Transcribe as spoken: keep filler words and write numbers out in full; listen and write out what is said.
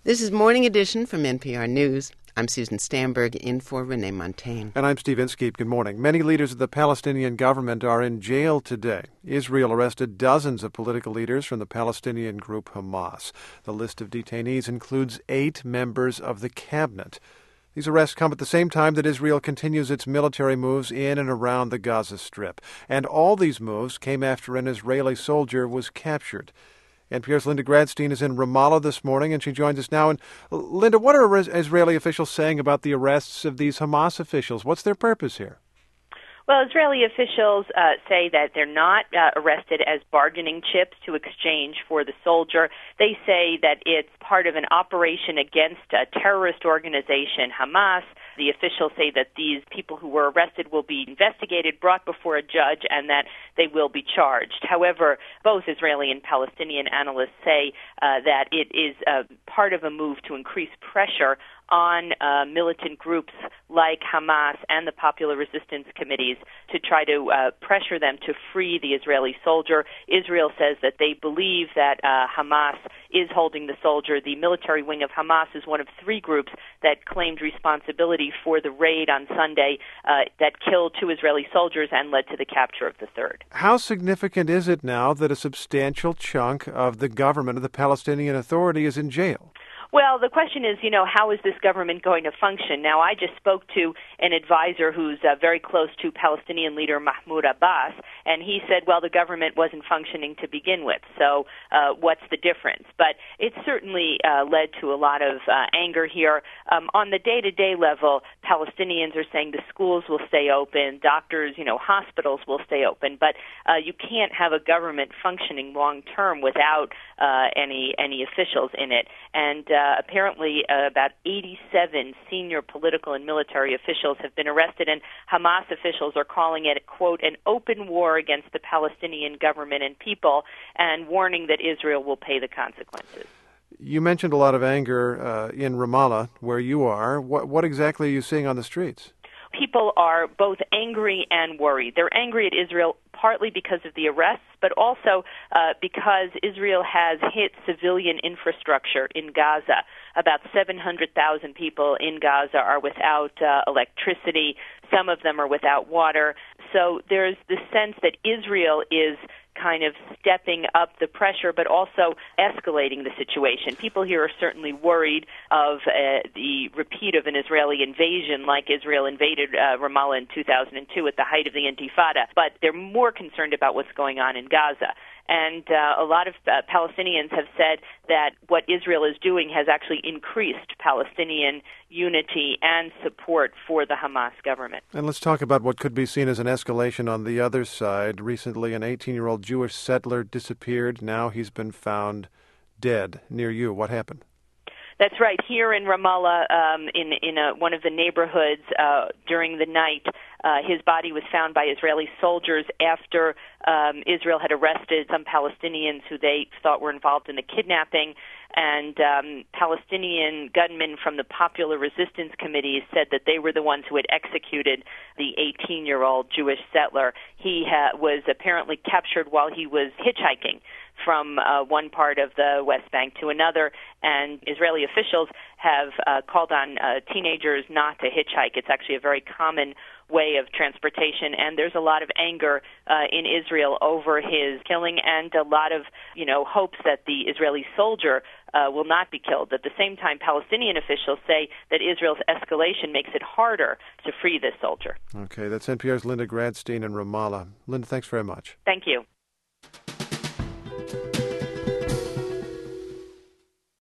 This is Morning Edition from N P R News. I'm Susan Stamberg, in for Renee Montagne. And I'm Steve Inskeep. Good morning. Many leaders of the Palestinian government are in jail today. Israel arrested dozens of political leaders from the Palestinian group Hamas. The list of detainees includes eight members of the cabinet. These arrests come at the same time that Israel continues its military moves in and around the Gaza Strip. And all these moves came after an Israeli soldier was captured. N P R's Linda Gradstein is in Ramallah this morning, and she joins us now. And Linda, what are Israeli officials saying about the arrests of these Hamas officials? What's their purpose here? Well, Israeli officials uh, say that they're not uh, arrested as bargaining chips to exchange for the soldier. They say that it's part of an operation against a terrorist organization, Hamas. The officials say that these people who were arrested will be investigated, brought before a judge, and that they will be charged. However, both Israeli and Palestinian analysts say uh, that it is uh, part of a move to increase pressure on uh, militant groups like Hamas and the Popular Resistance Committees to try to uh, pressure them to free the Israeli soldier. Israel says that they believe that uh, Hamas is holding the soldier. The military wing of Hamas is one of three groups that claimed responsibility for the raid on Sunday uh, that killed two Israeli soldiers and led to the capture of the third. How significant is it now that a substantial chunk of the government of the Palestinian Authority is in jail? Well, the question is, you know, how is this government going to function? Now, I just spoke to an advisor who's uh, very close to Palestinian leader Mahmoud Abbas, and he said, well, the government wasn't functioning to begin with, so uh, what's the difference? But it certainly uh, led to a lot of uh, anger here. Um, on the day-to-day level, Palestinians are saying the schools will stay open, doctors, you know, hospitals will stay open, but uh, you can't have a government functioning long-term without uh, any any officials in it. And uh, apparently uh, about eighty-seven senior political and military officials have been arrested, and Hamas officials are calling it, quote, an open war against the Palestinian government and people, and warning that Israel will pay the consequences. You mentioned a lot of anger uh, in Ramallah, where you are. What, what exactly are you seeing on the streets? People are both angry and worried. They're angry at Israel partly because of the arrests, but also uh, because Israel has hit civilian infrastructure in Gaza. About seven hundred thousand people in Gaza are without uh, electricity. Some of them are without water. So there's the sense that Israel is kind of stepping up the pressure, but also escalating the situation. People here are certainly worried of uh, the repeat of an Israeli invasion like Israel invaded uh, Ramallah in two thousand two at the height of the Intifada, but they're more concerned about what's going on in Gaza. And uh, a lot of uh, Palestinians have said that what Israel is doing has actually increased Palestinian unity and support for the Hamas government. And let's talk about what could be seen as an escalation on the other side. Recently, an eighteen-year-old Jewish settler disappeared. Now he's been found dead near you. What happened? That's right. Here in Ramallah, um, in in a, one of the neighborhoods uh, during the night, uh, his body was found by Israeli soldiers after um, Israel had arrested some Palestinians who they thought were involved in the kidnapping. And um, Palestinian gunmen from the Popular Resistance Committee said that they were the ones who had executed the eighteen-year-old Jewish settler. He ha- was apparently captured while he was hitchhiking from uh, one part of the West Bank to another, and Israeli officials have uh, called on uh, teenagers not to hitchhike. It's actually a very common way of transportation, and there's a lot of anger uh, in Israel over his killing, and a lot of, you know, hopes that the Israeli soldier uh, will not be killed. At the same time, Palestinian officials say that Israel's escalation makes it harder to free this soldier. Okay, that's N P R's Linda Gradstein in Ramallah. Linda, thanks very much. Thank you.